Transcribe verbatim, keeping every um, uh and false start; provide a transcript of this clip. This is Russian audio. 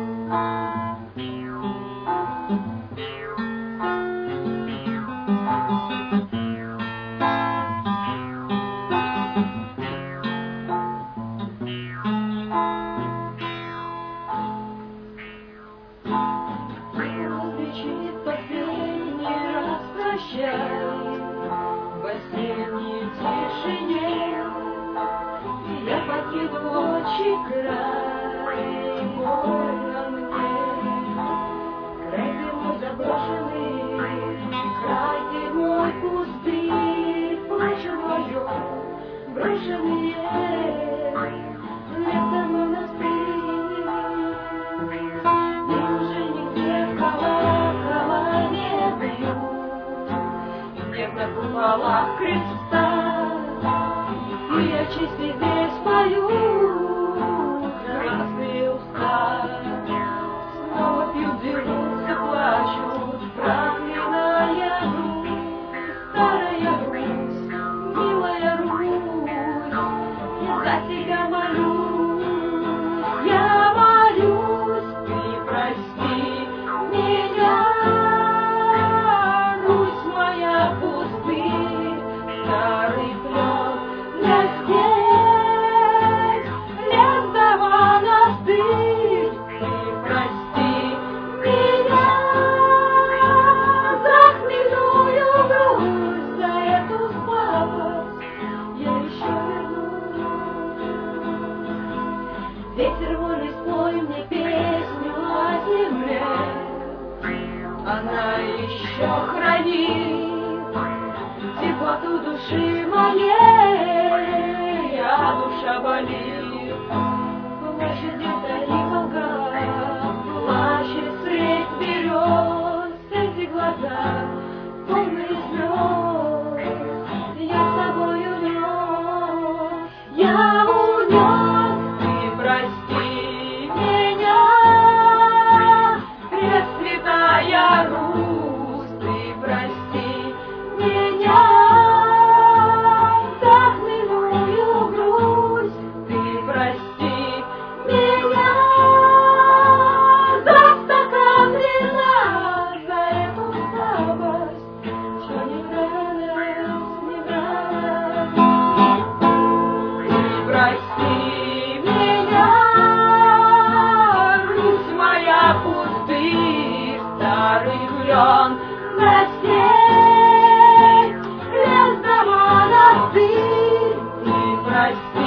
В осенней тишине я покину отчий край, больно мне. Край ты мой заброшенный, край ты мой пустырь, плачу мое брошенные лето монастырь. Неужели нигде колокола не бьют, где на куполах Христа, и я чисти здесь пою красные уста. Снова пьют, дерутся, плачут, проклиная Русь, старая Русь, милая Русь, я за тебя молюсь, я молюсь, ты прости меня, Русь моя пустырь, старый плен для стен, лес да монастырь, ты прости меня за хмельную грусть, за эту слабость я еще вернусь. Ветер вольный, спой мне песню о земле, она еще хранит теплоту души моей, а душа болит. Плачет где-то Волга, плачет средь берез, эти глаза полные слез. Я с тобой унес, я унес, ты прости меня, Пресвятая Русь, ты прости меня за хмельную грусть, ты прости меня за стакан вина, за эту слабость, что не нравилась, не нравилась. Ты прости меня, Русь моя пустырь, старый клен на степь, лес да монастырь, ты прости.